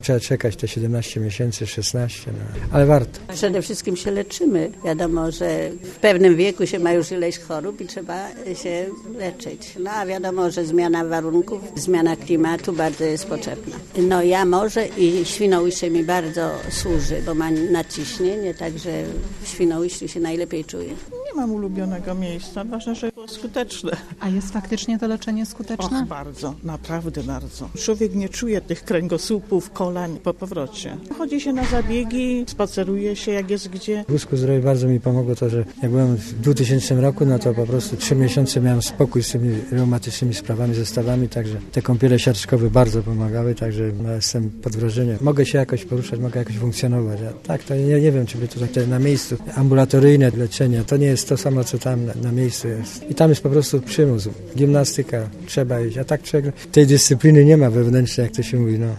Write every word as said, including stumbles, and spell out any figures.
Trzeba czekać te siedemnaście miesięcy, szesnaście, no. Ale warto. Przede wszystkim się leczymy. Wiadomo, że w pewnym wieku się ma już ileś chorób i trzeba się leczyć. No a wiadomo, że zmiana warunków, zmiana klimatu bardzo jest potrzebna. No ja może i Świnoujście mi bardzo służy, bo ma nadciśnienie, także w Świnoujściu się najlepiej czuję. Nie mam ulubionego miejsca, ważne, że było skuteczne. A jest faktycznie to leczenie skuteczne? Och, bardzo, naprawdę bardzo. Człowiek nie czuje tych kręgosłupów, kolań po powrocie. Chodzi się na zabiegi, spaceruje się jak jest gdzie. W Wózku Zdrowia bardzo mi pomogło to, że jak byłem w dwutysięcznym roku, no to po prostu trzy miesiące miałem spokój z tymi reumatycznymi sprawami, zestawami, także te kąpiele siarczkowe bardzo pomagały, także no, jestem pod wrażeniem. Mogę się jakoś poruszać, mogę jakoś funkcjonować. A tak, to nie, nie wiem, czy by tutaj te na miejscu ambulatoryjne leczenie, to nie jest to samo, co tam na, na miejscu jest. I tam jest po prostu przymus, gimnastyka, trzeba iść, a tak czego tej dyscypliny nie ma wewnętrznej, jak to się mówi, no.